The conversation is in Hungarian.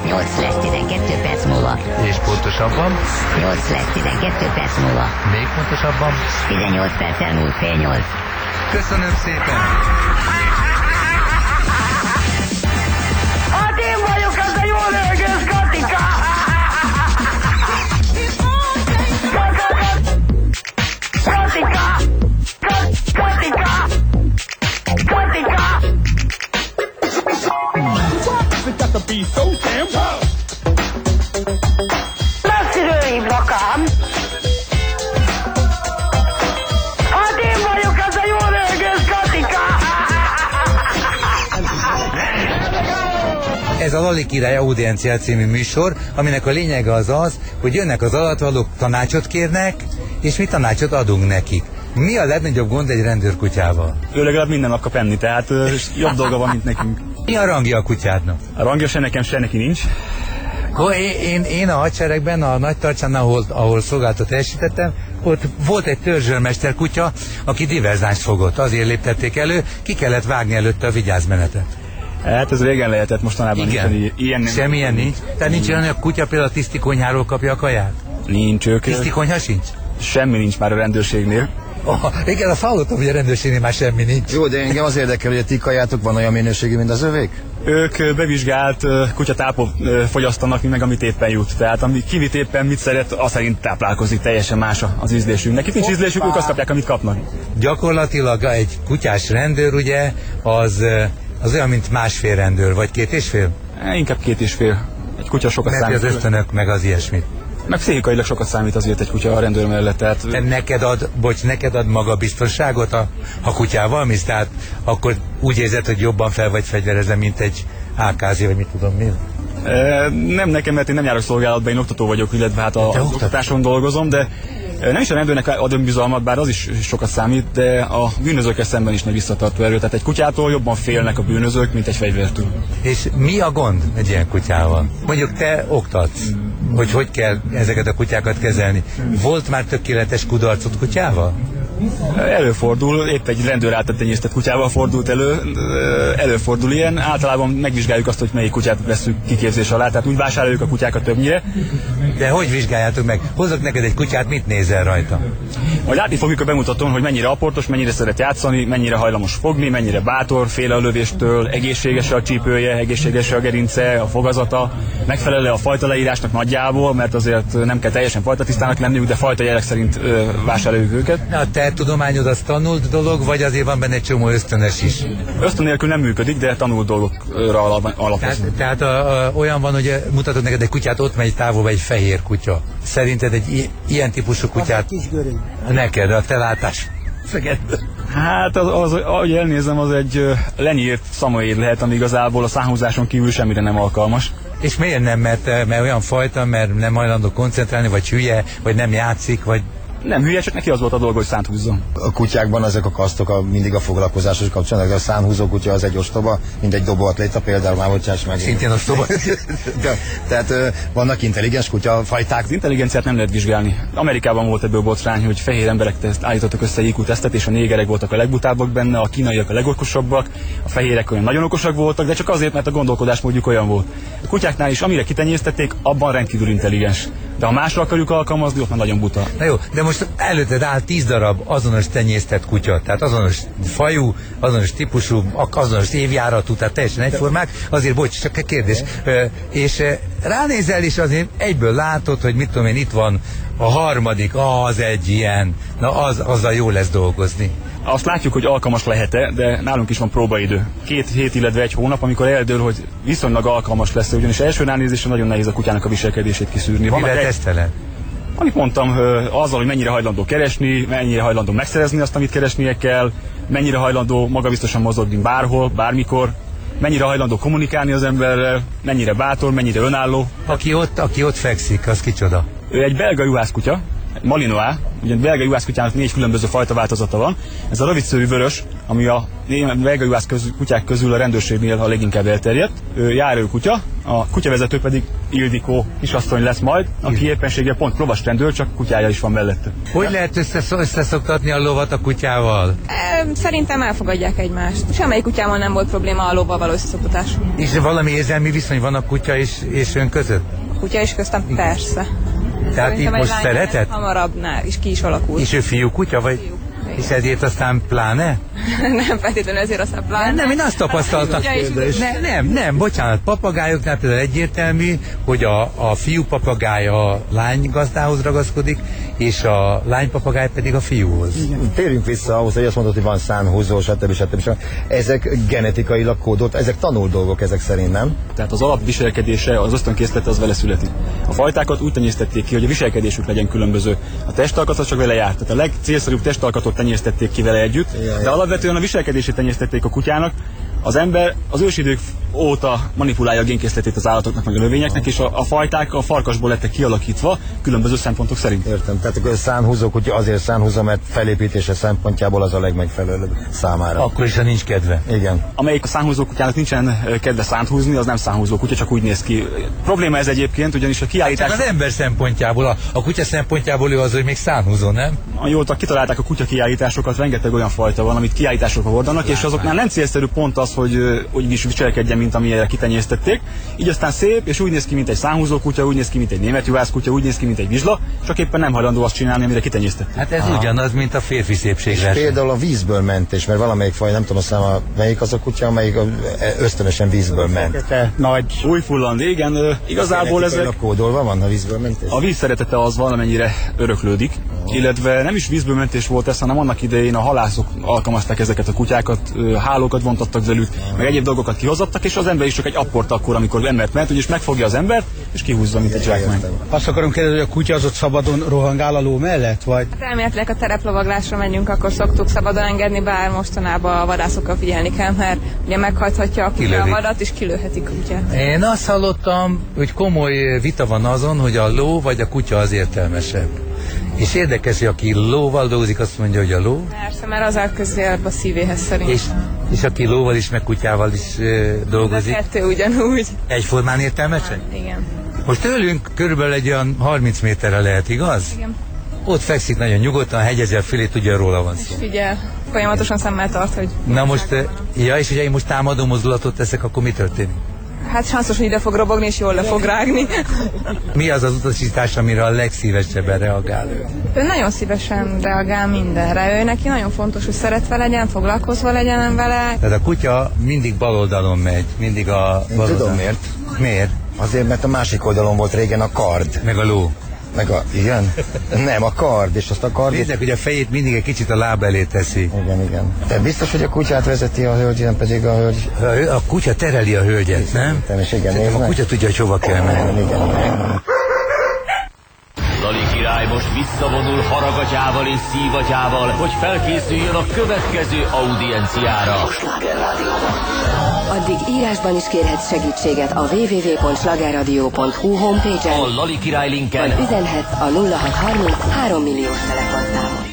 8 lesz 12 perc múlva. És pontosabban? 8 lesz 12 perc múlva. Még pontosabban? 18 perc elmúlt fél 8. Köszönöm szépen! Hát én vagyok az a jól örgős Katika! Katika! Katika! Katika! Messziről hívnak ám! Hát én vagyok az a jól örgős Katika! Ez a Lali Király Audiencia című műsor, aminek a lényege az, hogy jönnek az alattvalók, tanácsot kérnek, és mi tanácsot adunk nekik. Mi a legnagyobb gond egy rendőrkutyával? Ő legalább minden nap kap enni, tehát jobb dolga van, mint nekünk. Mi a rangja a kutyádnak? A rangja se nekem, se neki nincs. Én a hadseregben, a Nagytarcsán, ahol szolgálatot teljesítettem, ott volt egy törzsőrmester kutya, aki diverzánst fogott. Azért léptették elő, ki kellett vágni előtte a vigyázmenetet. Hát ez régen lehetett, mostanában igen. Ilyen nem. Semmilyen nincs? Tehát nincs olyan, hogy a kutya például a tisztikonyháról kapja a kaját? Nincs ők. Tisztikonyha sincs? Semmi nincs már a rendőrségnél. Igen, azt hallottam, hogy a rendőrségnél már semmi nincs. Jó, de engem az érdekel, hogy a ti kajátok van olyan minőségű, mint az övék? Ők bevizsgált kutyatápot fogyasztanak, mi meg amit éppen jut. Tehát ami kivit éppen mit szeret, az szerint táplálkozik, teljesen más az ízlésünk. Nekik nincs ízlésük, ők azt kapják, amit kapnak. Gyakorlatilag egy kutyás rendőr, ugye, az olyan, mint másfél rendőr, vagy 2,5? Inkább 2,5. Egy kutya sokat számít. Mert az ösztönök, meg az ilyesmit. Meg pszichikailag sokat számít azért egy kutya a rendőr mellett. Tehát... Neked ad magabiztosságot, ha kutyával mész? Tehát akkor úgy érzed, hogy jobban fel vagy fegyverezve, mint egy AKZ, vagy mit tudom mi? Nem nekem, mert én nem járok szolgálatba, én oktató vagyok, illetve hát az oktatáson dolgozom, de nem is a rendőrnek ad önbizalmat, bár az is sokat számít, de a bűnözőkkel szemben is nagy visszatartó erő. Tehát egy kutyától jobban félnek a bűnözők, mint egy fegyvertől. És mi a gond egy ilyen kutyával? Mondjuk te oktatsz, hogy kell ezeket a kutyákat kezelni. Volt már tökéletes kudarcot kutyával? Előfordul, épp egy rendőr által tenyésztett kutyával fordult előfordul ilyen. Általában megvizsgáljuk azt, hogy melyik kutyát veszünk kiképzés alá, tehát úgy vásároljuk a kutyákat többnyire. De hogy vizsgáljátok meg? Hozok neked egy kutyát, mit nézel rajta? Majd látni fogjuk a bemutatón, hogy mennyire aportos, mennyire szeret játszani, mennyire hajlamos fogni, mennyire bátor, fél a lövéstől, egészséges a csípője, egészséges a gerince, a fogazata, megfelel a fajta leírásnak nagyjából, mert azért nem kell teljesen fajtatisztának lenniük, de fajta jelek szerint vásároljuk őket. A te tudományod az tanult dolog, vagy azért van benne egy csomó ösztönös is? Ösztön nélkül nem működik, de tanult dolgokra alapozunk. Tehát olyan van, hogy mutatod neked egy kutyát, ott megy távolba egy fehér kutya. Szerinted egy ilyen típusú kutyát? Neked, a te látás. Hát, ahogy elnézem, az egy lenyírt szamoéd lehet, ami igazából a számhúzáson kívül semmire nem alkalmas. És miért nem? Mert olyan fajta, mert nem hajlandó koncentrálni, vagy hülye, vagy nem játszik, vagy... Nem hülye, csak neki az volt a dolga, hogy szánt húzzon. A kutyákban ezek a kasztok mindig a foglalkozásos kapcsolatban, a számhúzó kutya az egy ostoba, mint egy dobóatléta, például már bocsáss meg. Szintén ostoba. Tehát vannak intelligens kutyafajták. Az intelligenciát nem lehet vizsgálni. Amerikában volt ebből botrány, hogy fehér emberek állítottak össze IQ tesztet, és a négerek voltak a legbutábbak benne, a kínaiak a legokosabbak, a fehérek olyan nagyon okosak voltak, de csak azért, mert a gondolkodásmódjuk olyan volt. A kutyáknál is, amire kitenyésztették, abban rendkívül intelligens. De ha másra akarjuk alkalmazni, ott már nagyon buta. Na jó, de most előtted áll 10 darab azonos tenyésztett kutya, tehát azonos fajú, azonos típusú, azonos évjáratú, tehát teljesen egyformák. Azért bocs, csak egy kérdés. És ránézel, és azért egyből látod, hogy mit tudom én, itt van a harmadik, az egy ilyen, na azzal jó lesz dolgozni. Azt látjuk, hogy alkalmas lehet-e, de nálunk is van próbaidő. 2 hét, illetve 1 hónap, amikor eldől, hogy viszonylag alkalmas lesz, ugyanis első ránézésre nagyon nehéz a kutyának a viselkedését kiszűrni. Mivel teszteled? Amit mondtam, azzal, hogy mennyire hajlandó keresni, mennyire hajlandó megszerezni azt, amit keresnie kell, mennyire hajlandó magabiztosan mozogni bárhol, bármikor, mennyire hajlandó kommunikálni az emberrel, mennyire bátor, mennyire önálló. Aki ott fekszik, az kicsoda? Ő egy belga juhászkutya, Malinois, ugye belga juhászkutyának 4 különböző fajta változata van. Ez a rövidszőrű vörös, ami a belga juhász kutyák közül a rendőrségnél a leginkább elterjedt. Járőrkutya, a kutyavezető pedig Ildikó kisasszony lesz majd, aki éppenséggel pont lovastrendőr, csak kutyája is van mellette. Hogy lehet összeszoktatni a lovat a kutyával? Szerintem elfogadják egymást. Semmelyik kutyával nem volt probléma a lóval való összeszoktatás. És valami érzelmi viszony van a kutya és ön között? A kutya is köztem persze. Tehát itt most szeretet? Hamarabbnál is ki is alakul. És ő fiú kutya, vagy? Fiú. És ezért aztán pláne? Nem feltétlenül ezért aztán pláne. Nem, én azt tapasztaltam. Nem, bocsánat, papagájoknál például egyértelmű, hogy a fiú papagáj a lány gazdához ragaszkodik, és a lány papagáj pedig a fiúhoz. Térjünk vissza ahhoz, hogy azt mondod, hogy van szánhúzó, stb. Ezek genetikailag kódolt, ezek tanult dolgok ezek szerint, nem? Tehát az alapviselkedése, az ösztönkészlete az vele születik. A fajtákat úgy tenyésztették ki, hogy a viselkedésük legyen különböző. A testalkat az csak vele járt. Tehát a legcélszerűbb testalkatot tenyésztették ki vele együtt, de alapvetően a viselkedését tenyésztették a kutyának. Az ember az ősidők óta manipulálja a génkészletét az állatoknak, meg a növényeknek, és a fajták a farkasból lettek kialakítva különböző szempontok szerint. Értem. Tehát a szánhúzó kutya azért szánhúzó, mert felépítése szempontjából az a legmegfelelőbb számára. Akkor is, ha nincs kedve. Igen. Amelyik a szánhúzó kutyának nincsen kedve szánt húzni, az nem szánhúzó kutya, csak úgy néz ki. Probléma ez egyébként, ugyanis a kiállítás... Csak az ember szempontjából, a kutya szempontjából ő az, hogy még szánhúzó, nem? Jól kitalálták a kutya kiállításokat, rengeteg olyan fajta van, amit kiállításokra hordanak, és azoknál nem célszerű pont az, hogy úgy is viselkedjen, mint amilyen kitenyésztették. Így aztán szép, és úgy néz ki, mint egy szánhúzó kutya, úgy néz ki, mint egy német juhász kutya, úgy néz ki, mint egy vizsla, csak éppen nem hajlandó azt csinálni, amire kitenyésztették. Hát ez ugyanaz, mint a férfi szépségverseny. És például a vízből mentés, mert valamelyik faj, nem tudom melyik az a kutya, amelyik ösztönösen vízből ment. Nagy újfulland, igen, igazából ezek... kódolva van a vízből mentés? A víz szeretete az valamennyire öröklődik, illetve nem is vízből mentés volt ez, hanem annak idején a halászok alkalmazták ezeket a kutyákat, hálókat vontattak velük, meg egyéb dolgokat kihozattak, és az ember is csak egy apport akkor, amikor embert ment, úgyis megfogja az embert, és kihúzza, mint egy zsákmány. Azt akarom kérdezni, hogy a kutya az ott szabadon rohangál a ló mellett, vagy? Hát elméletileg a tereplovaglásra megyünk, akkor szoktuk szabadon engedni, bár mostanában a vadászokkal figyelni kell, mert ugye meghajthatja a kutya a vadat, és kilőhetik a kutyát. Én azt hallottam, hogy komoly vita van azon, hogy a ló vagy a kutya az értelmesebb. És érdekes, hogy aki lóval dolgozik, azt mondja, hogy a ló. Persze, mert az áll közelebb a szívéhez szerint. És aki lóval is, meg kutyával is dolgozik. A kettő ugyanúgy. Egyformán értelmesek? Igen. Most tőlünk körülbelül egy olyan 30 méterre lehet, igaz? Igen. Ott fekszik nagyon nyugodtan, hegyezi a fülét, ugye róla van szó. Figyel, folyamatosan szemmel tart, hogy... Na most, és hogyha én most támadó mozdulatot teszek, akkor mi történik? Hát sanszos, hogy ide fog robogni, és jól le fog rágni. Mi az az utasítás, amire a legszívesebben reagál ő? Ő nagyon szívesen reagál mindenre. Ő neki nagyon fontos, hogy szeretve legyen, foglalkozva legyen vele. Tehát a kutya mindig bal oldalon megy, mindig a bal oldalon. Tudom miért. Miért? Azért, mert a másik oldalon volt régen a kard. Meg a ló. Igen? Nem, a kard, és azt a kard... Nézzek, hogy a fejét mindig egy kicsit a láb elé teszi. Igen. De biztos, hogy a kutyát vezeti a hölgy, nem pedig a hölgy... A kutya tereli a hölgyet, nem? Igen, a kutya tudja, hogy hova kell menni. Igen. Lali király most visszavonul haragatyával és szívatyával, hogy felkészüljön a következő audienciára. Addig írásban is kérhetsz segítséget a www.slagerradio.hu homepage-en, A Lali király linken vagy üzenhetsz a 0630 3 milliós telefonszámon.